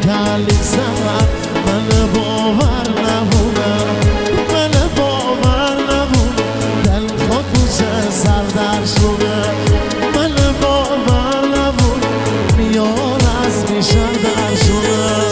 تعلیق زد من باور نبودم من باور نبودم دل خود بوزه سردر شده من باور نبودم میار از میشن در شده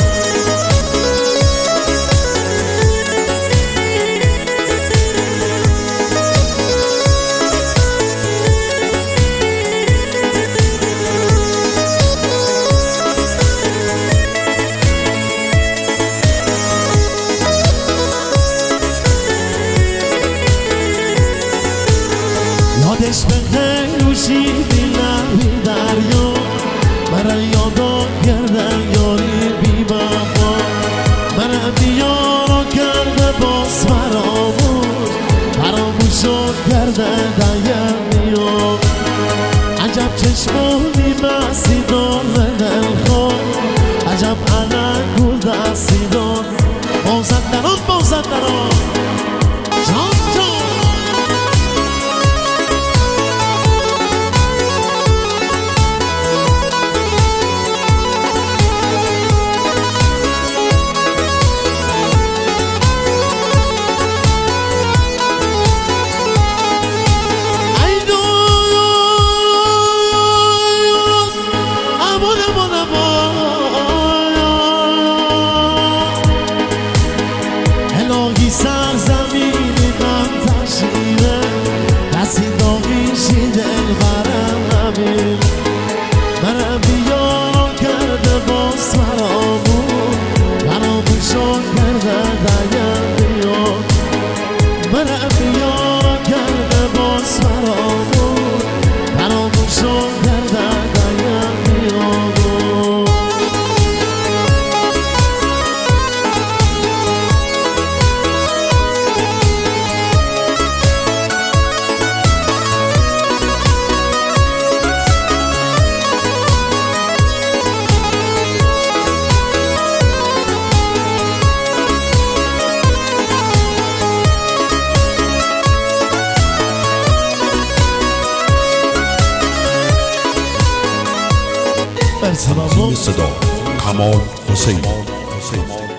یادش به خیلوشی بیلمی دریا مرا یادا کردن یاری بی بابا مرا بیارا کرده باز فراموشو کرده دیمیو عجب چشمانی بسی دان و دل خود عجب علنگو دستی دان بازد دران جان الهی سرزمینی من تشیره دستی داغیشی دل برم نبین مرا بیارا کرده باز فراموشو کرده دیم بیار مرا بیارا کرده باز فراموشو کرده دیم بیار تیم صدا کمال حسین